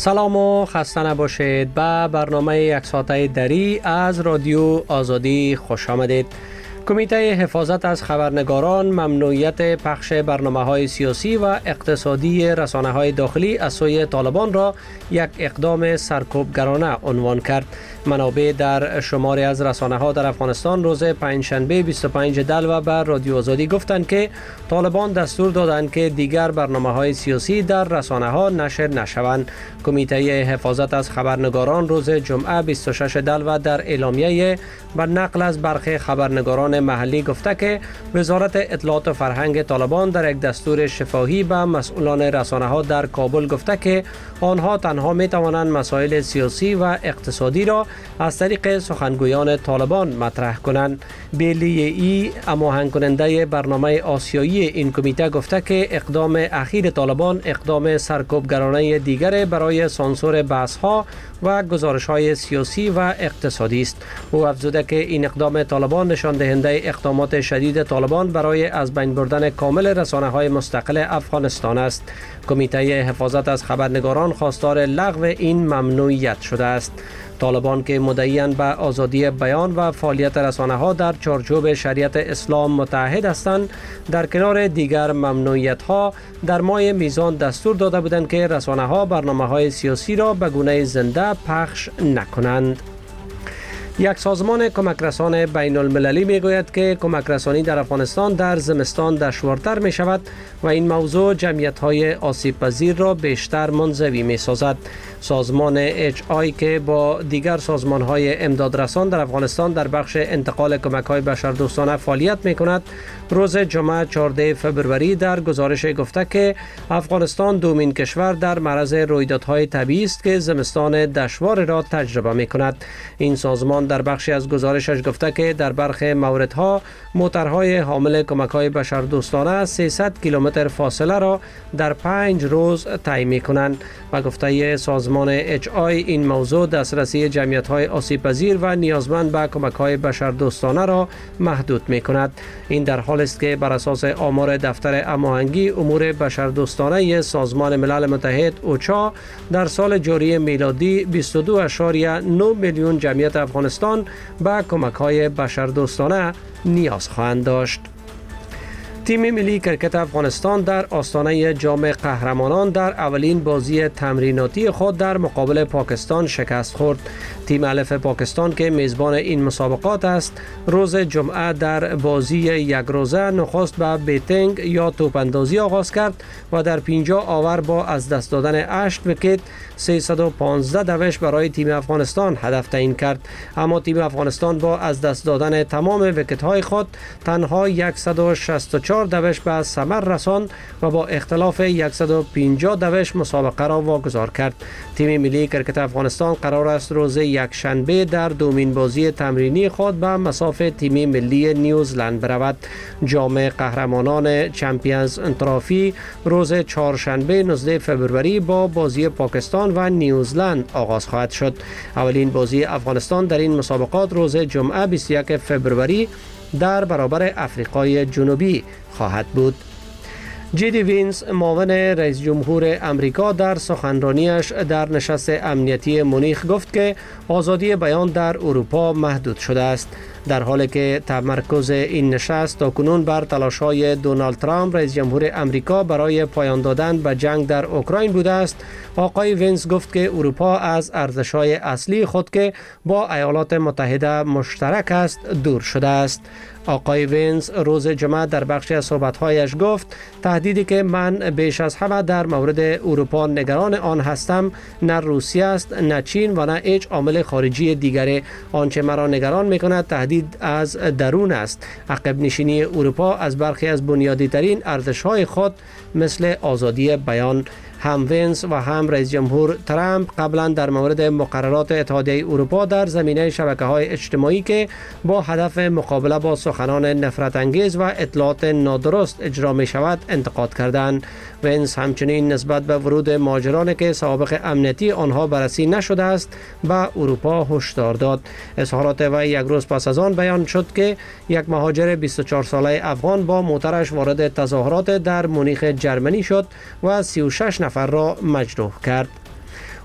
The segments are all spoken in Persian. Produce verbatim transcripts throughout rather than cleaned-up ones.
سلام و خسته نباشید. به برنامه یک ساعته دری از رادیو آزادی خوش آمدید. کمیته حفاظت از خبرنگاران ممنوعیت پخش برنامه‌های سیاسی و اقتصادی رسانه‌های داخلی از سوی طالبان را یک اقدام سرکوبگرانه عنوان کرد. منابع در شماری از رسانه‌ها در افغانستان روز پنجشنبه بیست و پنجم دلو به رادیو آزادی گفتند که طالبان دستور دادند که دیگر برنامه‌های سیاسی در رسانه‌ها نشر نشوند. کمیته حفاظت از خبرنگاران روز جمعه بیست و ششم دلو در اعلامیه بر نقل از برخی خبرنگاران محلی گفته که وزارت اطلاعات و فرهنگ طالبان در یک دستور شفاهی به مسئولان رسانه‌ها در کابل گفته که آنها تنها می توانند مسائل سیاسی و اقتصادی را از طریق سخنگویان طالبان مطرح کنند. بیلی ای هماهنگ کننده برنامه آسیایی این کمیته گفته که اقدام اخیر طالبان اقدام سرکوبگرانه دیگر برای سانسور بحث‌ها و گزارش‌های سیاسی و اقتصادی است. او افزوده که این اقدام طالبان نشان دهنده اقدامات شدید طالبان برای از بین بردن کامل رسانه‌های مستقل افغانستان است. کمیته حفاظت از خبرنگاران خواستار لغو این ممنوعیت شده است. طالبان که مدعیان به آزادی بیان و فعالیت رسانه‌ها در چارچوب شریعت اسلام متحد هستند، در کنار دیگر ممنوعیت‌ها در ماه میزان دستور داده بودند که رسانه‌ها برنامه‌های سیاسی را به گونه زنده پخش نکنند. یک سازمان کمک رسان بین المللی می گوید که کمک رسانی در افغانستان در زمستان دشوارتر می شود و این موضوع جمعیت های آسیب پذیر را بیشتر منزوی می سازد. سازمان اچ آی که با دیگر سازمان های امدادرسان در افغانستان در بخش انتقال کمک های بشردوستانه فعالیت می کند، روز جمعه چهاردهم فوریه در گزارش گفته که افغانستان دومین کشور در معرض رویدادهای طبیعی است که زمستان دشوار را تجربه می کند. این سازمان در بخشی از گزارشش گفته که در برخی موردها موترهای حامل کمک‌های بشردوستانه سیصد کیلومتر فاصله را در پنج روز طی می‌کنند و گفته سازمان اچ آی این موضوع دسترسی جمعیت‌های آسیب‌پذیر و نیازمند به کمک‌های بشردوستانه را محدود می‌کند. این در حالی است که بر اساس آمار دفتر هماهنگی امور بشردوستانه سازمان ملل متحد اوچا در سال جاری میلادی بیست و دو اشاریه نه میلیون جمعیت افغانستان به کمک‌های بشردوستانه نیاز خواهند داشت. تیم ملی کرکت افغانستان در آستانه جام قهرمانان در اولین بازی تمریناتی خود در مقابل پاکستان شکست خورد. تیم الف پاکستان که میزبان این مسابقات است، روز جمعه در بازی یک روزه نخست به بیتینگ یا توپ اندازی آغاز کرد و در پنجاه آور با از دست دادن هشت ویکت سیصد و پانزده دوش برای تیم افغانستان هدف تعیین کرد. اما تیم افغانستان با از دست دادن تمام ویکت های خود تنها صد و شصت و چهار دوش به ثمر رساند و با اختلاف صد و پنجاه دوش مسابقه را واگذار کرد. تیم ملی کرکت افغانستان قرار است روز یک شنبه در دومین بازی تمرینی خود به مصاف تیم ملی نیوزلند برود. جام قهرمانان چمپیونز ترافی روز چهارشنبه نوزدهم فوریه با بازی پاکستان و نیوزلند آغاز خواهد شد. اولین بازی افغانستان در این مسابقات روز جمعه بیست و یکم فوریه در برابر افریقای جنوبی خواهد بود. جدی وینس معاون رئیس جمهور امریکا در سخنرانیش در نشست امنیتی مونیخ گفت که آزادی بیان در اروپا محدود شده است. در حالی که تمرکز این نشست تاکنون بر تلاش‌های دونالد ترامپ رئیس جمهور امریکا برای پایان دادن به جنگ در اوکراین بوده است، آقای وینس گفت که اروپا از ارزش‌های اصلی خود که با ایالات متحده مشترک است دور شده است. آقای وینس روز جمعه در بخشی از صحبت‌هایش گفت تهدیدی که من بیش از همه در مورد اروپا نگران آن هستم نه روسیه است، نه چین و نه هیچ عامل خارجی دیگری. آنچه مرا نگران می‌کند تهدید از درون است. عقب نشینی اروپا از برخی از بنیادی ترین ارزش‌های خود مثل آزادی بیان. هم وینس و هم رئیس جمهور ترامپ قبلا در مورد مقررات اتحادیه اروپا در زمینه شبکه‌های اجتماعی که با هدف مقابله با سخنان نفرت انگیز و اطلاعات نادرست اجرا می شود انتقاد کردند. وینس همچنین نسبت به ورود مهاجرانی که سابق امنیتی آنها بررسی نشده است به اروپا هشدار داد. اظهارات وی یک روز پس از آن بیان شد که یک مهاجر بیست و چهار ساله افغان با موترش وارد تظاهرات در مونیخ جرمنی شد و سی و شش نفر را مجروح کرد.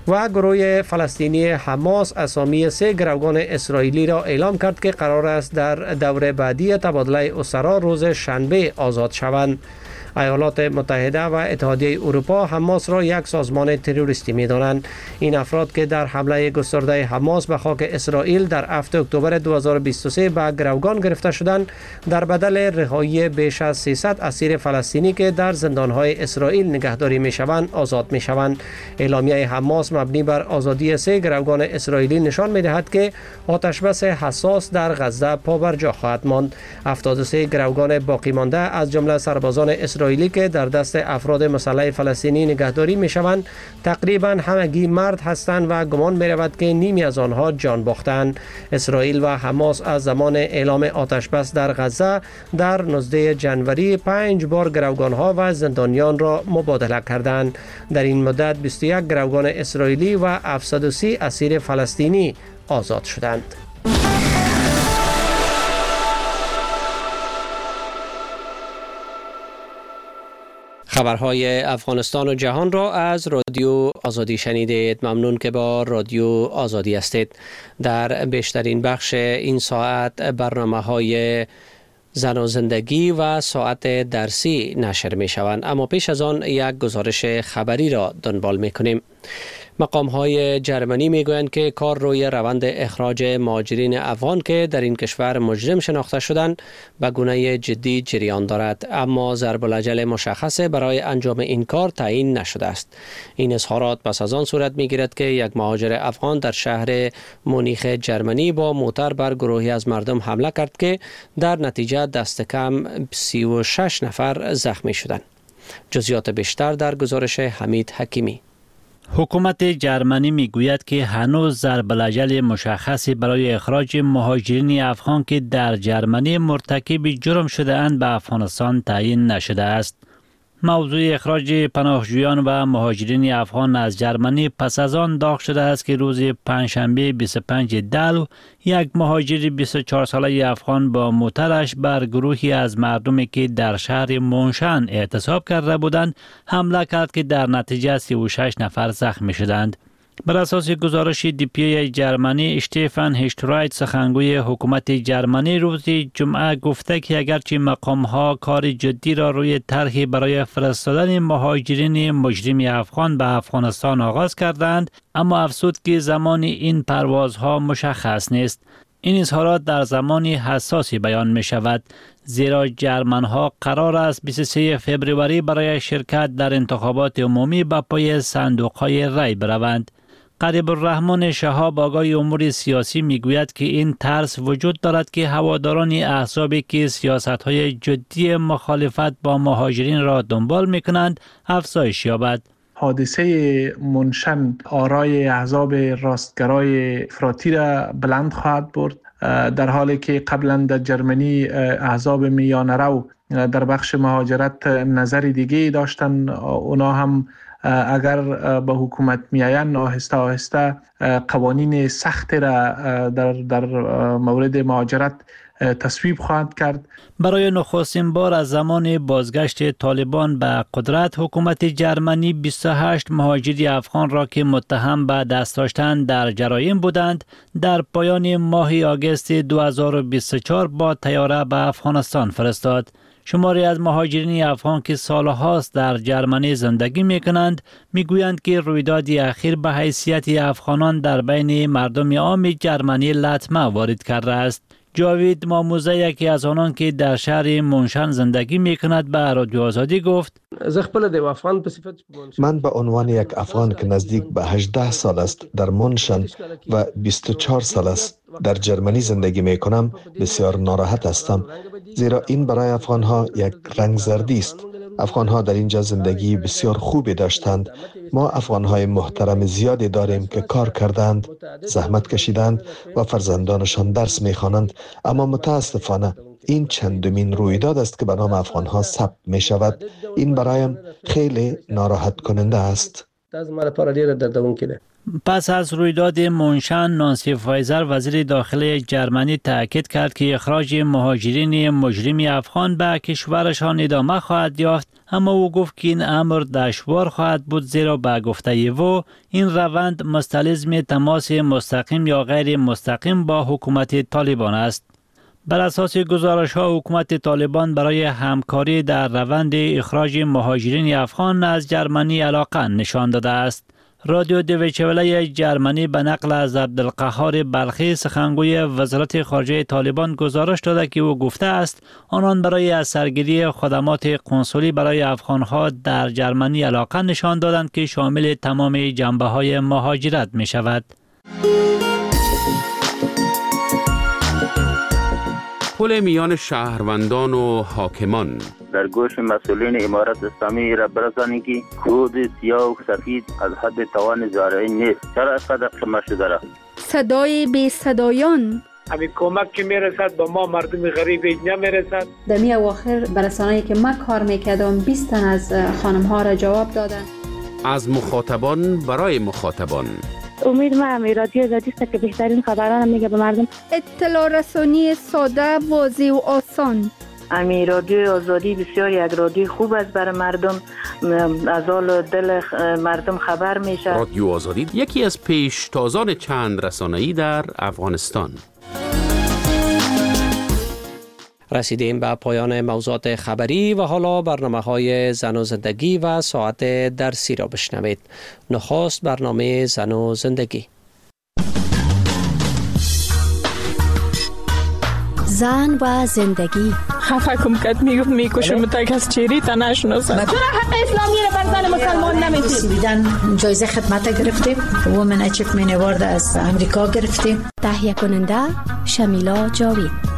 و گروه فلسطینی حماس اسامی سه گروگان اسرائیلی را اعلام کرد که قرار است در دور بعدی تبادله اسرا روز شنبه آزاد شوند. ایالات متحده و اتحادیه اروپا حماس را یک سازمان تروریستی می دانند. این افراد که در حمله گسترده حماس به خاک اسرائیل در هفتم اکتبر دو هزار و بیست و سه به گروگان گرفته شدند در بدل رهایی بیش از سیصد اسیر فلسطینی که در زندانهای اسرائیل نگهداری می شوند آزاد می شوند. اعلامیه حماس مبنی بر آزادی سه گروگان اسرائیلی نشان می دهد که آتشبس حساس در غزه پابرجا خواهد ماند. هفتاد و سه گروگان باقی مانده از جمله سربازان اسرائیلی که در دست افراد مسلح فلسطینی نگهداری می شوند تقریبا همگی مرد هستند و گمان می رود که نیمی از آنها جان باختند. اسرائیل و حماس از زمان اعلام آتشبس در غزه در نوزدهم ژانویه پنج بار گروگان ها و زندانیان را مبادله کردند. در این مدت بیست و یک گروگان اسرائیلی و هفتصد و سی اسیر فلسطینی آزاد شدند. خبرهای افغانستان و جهان را از رادیو آزادی شنیدید. ممنون که با رادیو آزادی هستید. در بیشترین بخش این ساعت برنامه های زن و زندگی و ساعت درسی نشر می شوند، اما پیش از آن یک گزارش خبری را دنبال می کنیم. مقام های جرمنی می گویند که کار روی روند اخراج مهاجرین افغان که در این کشور مجرم شناخته شدند به گونه جدی جریان دارد، اما ضرب الاجل مشخص برای انجام این کار تعیین نشده است. این اظهارات پس از آن صورت می گیرد که یک مهاجر افغان در شهر مونیخ جرمنی با موتر بر گروهی از مردم حمله کرد که در نتیجه دست کم سی و شش نفر زخمی شدند. جزئیات بیشتر در گزارش حمید حکیمی. حکومت جرمنی میگوید که هنوز ضرب الاجل مشخصی برای اخراج مهاجرین افغان که در جرمنی مرتکب جرم شده اند به افغانستان تعیین نشده است. موضوع اخراج پناهجویان و مهاجرین افغان از جرمنی پس از آن داغ شده است که روز پنجشنبه بیست و پنج دلو یک مهاجر بیست و چهار ساله افغان با موترش بر گروهی از مردمی که در شهر مونشن اعتصاب کرده بودند حمله کرد که در نتیجه سی و شش نفر زخمی شدند. بر اساس گزارش دی پی ای جرمنی، اشتفان هشترایت سخنگوی حکومت جرمنی روز جمعه گفته که اگرچه مقام‌ها کار جدی را روی طرحی برای فرستادن مهاجرین مجرم افغان به افغانستان آغاز کردند، اما افزود که زمان این پروازها مشخص نیست. این اظهارات در زمانی حساسی بیان می شود، زیرا جرمن ها قرار است بیست و سوم فوریه برای شرکت در انتخابات عمومی به پای صندوق های رای بروند. قریب الرحمن شهاب آگای امور سیاسی می گوید که این ترس وجود دارد که هواداران احزابی که سیاست های جدی مخالفت با مهاجرین را دنبال می کنند افزایش یابد. حادثه منشن آرای احزاب راستگرای افراطی را بلند خواهد برد، در حالی که قبلا در جرمنی احزاب میانه رو در بخش مهاجرت نظر دیگه داشتن. اونا هم اگر به حکومت میاین آهسته آهسته قوانین سخت را در در مورد مهاجرت تصویب خواهد کرد. برای نخستین بار از زمان بازگشت طالبان به قدرت، حکومت جرمنی بیست و هشت مهاجر افغان را که متهم به دست داشتن در جرایم بودند در پایان ماه آگوست دو هزار و بیست و چهار با طیاره به افغانستان فرستاد. شماری از مهاجرین افغان که سالهاست در جرمنی زندگی می کنند می گویند که رویداد اخیر به حیثیت افغانان در بین مردم عام جرمنی لطمه وارد کرده است. جاوید ماموزه یکی از آنان که در شهر مونشن زندگی می کند به رادیو آزادی گفت: من به عنوان یک افغان که نزدیک به هجده سال است در مونشن و بیست و چهار سال است در جرمنی زندگی می کنم بسیار ناراحت هستم، زیرا این برای افغان ها یک رنگ زردی است. افغان ها در اینجا زندگی بسیار خوبی داشتند. ما افغان های محترم زیادی داریم که کار کردند، زحمت کشیدند و فرزندانشان درس می خوانند، اما متاسفانه این چندمین رویداد است که به نام افغان ها ثبت می شود. این برایم خیلی ناراحت کننده است. پس از رویداد مونشن، نانسی فایزر وزیر داخلی جرمنی تاکید کرد که اخراج مهاجرین مجرم افغان به کشورشان ادامه خواهد یافت، اما او گفت که این امر دشوار خواهد بود، زیرا به گفته او این روند مستلزم تماس مستقیم یا غیر مستقیم با حکومت طالبان است. بر اساس گزارش ها، حکومت طالبان برای همکاری در روند اخراج مهاجرین افغان از جرمنی علاقه نشان داده است. رادیو دویچه وله جرمنی به نقل از عبدالقهار بلخی سخنگوی وزارت خارجه طالبان گزارش داده که او گفته است آنان برای از سرگیری خدمات قنسولی برای افغانها در جرمنی علاقه نشان دادند که شامل تمام جنبه های مهاجرت می شود. پل میان شهروندان و حاکمان در گوش مسئولین امارت اسلامی را برسانید که خود سیاه و سفید از حد توان زارعی نیست. چرا از قدر شما شده را؟ صدای بی صدایان همین کمک که میرسد با ما مردم غریب اینجا میرسد. در می اواخر برسانه‌ای که من کار میکردم بیست تن از خانم ها را جواب دادن. از مخاطبان برای مخاطبان. امید ما هم رادیو آزادی است که بهترین خبران میگه به مردم. اطلاع رسانی ساده، واضح و آسان. امی رادیو آزادی بسیار یک رادیو خوب است برای مردم، از حال دل مردم خبر میشه. رادیو آزادی یکی از پیشتازان چند رسانه‌ای در افغانستان. رسیدیم به پایان موضوعات خبری و حالا برنامه‌های زن و زندگی و ساعت درسی را بشنوید. نخست برنامه زن و زندگی. زن و زندگی. خفه کم کت میگفت میکشم تا کس چیری تا نشناسم. چرا حق اسلامی را بر زن مسلمان نمیدید؟ بیدن جایزه خدمت گرفتیم، وومن اچیومنت اوارد از امریکا گرفتیم. تهیه کننده شمیلا جاوید.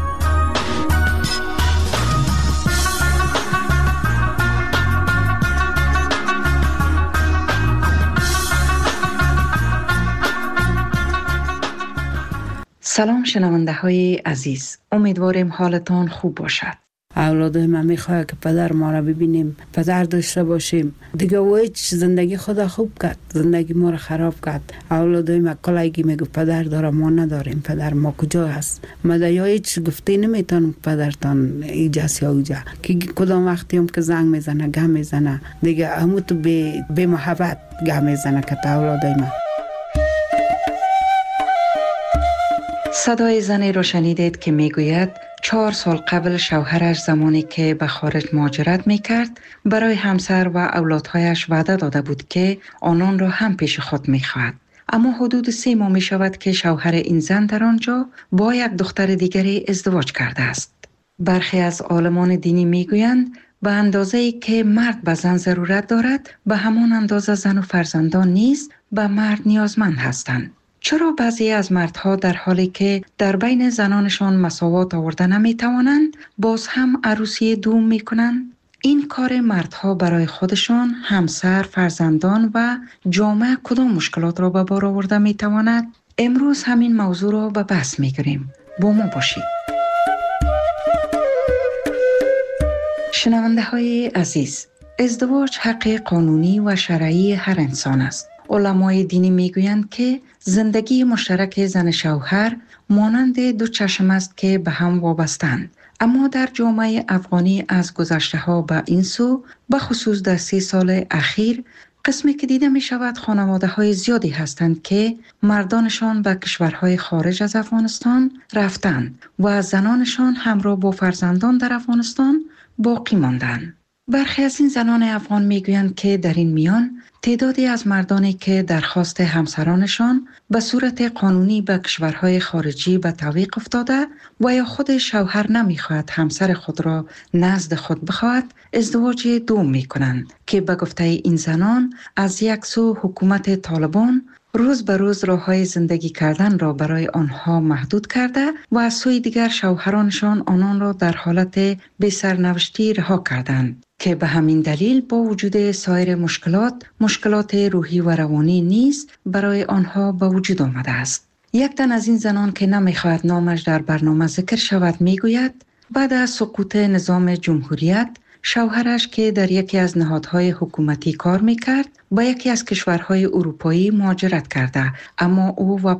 سلام شنونده های عزیز، امیدواریم حالتان خوب باشد. اولادای من میخواد که پدر ما را ببینیم، پدر داشته باشیم. دیگه ویچ زندگی خدا خوب کرد، زندگی ما را خراب کرد. اولادای من کلایگی میگو پدر داره، ما نداریم. پدر ما کجا هست؟ مدیا هیچ گفته نمیتونم پدرتان ایجاست یا اوجا که کدام وقتی هم که زنگ میزنه گم میزنه دیگه همو تو به به محبت گم میزنه که تا اولادای من. صدای زنی را شنیدید که میگوید چهار سال قبل شوهرش زمانی که به خارج مهاجرت میکرد برای همسر و اولادهایش وعده داده بود که آنان را هم پیش خود میخواهد. اما حدود سه ماه میشود که شوهر این زن در آنجا با یک دختر دیگری ازدواج کرده است. برخی از عالمان دینی میگویند به اندازه‌ای که مرد به زن ضرورت دارد، به همان اندازه زن و فرزندان نیز به مرد نیازمند هستند. چرا بعضی از مردها در حالی که در بین زنانشان مساوات آورده نمی توانند باز هم عروسی دوم می کنند؟ این کار مردها برای خودشان، همسر، فرزندان و جامعه کدام مشکلات را به بار آورده می تواند؟ امروز همین موضوع را به بحث می گیریم. با ما باشید. شنونده های عزیز، ازدواج حق قانونی و شرعی هر انسان است. علمای دینی میگویند که زندگی مشترک زن شوهر مانند دو چشم است که به هم وابستند. اما در جامعه افغانی از گذشته ها به این سو، به خصوص در سی سال اخیر، قسمی که دیده می شود خانواده های زیادی هستند که مردانشان به کشورهای خارج از افغانستان رفتند و زنانشان همراه با فرزندان در افغانستان باقی ماندند. برخی از این زنان افغان میگویند که در این میان تعدادی از مردانی که درخواست همسرانشان به صورت قانونی به کشورهای خارجی به تعویق افتاده و یا خود شوهر نمیخواهد همسر خود را نزد خود بخواهد، ازدواج دوم میکنند که به گفته این زنان از یک سو حکومت طالبان روز به روز راههای زندگی کردن را برای آنها محدود کرده و از سوی دیگر شوهرانشان آنان را در حالت بی سرنوشتی رها کردند که به همین دلیل با وجود سایر مشکلات، مشکلات روحی و روانی نیز برای آنها به وجود آمده است. یک تن از این زنان که نمیخواهد نامش در برنامه ذکر شود میگوید بعد از سقوط نظام جمهوریت شوهرش که در یکی از نهادهای حکومتی کار میکرد به یکی از کشورهای اروپایی مهاجرت کرده، اما او و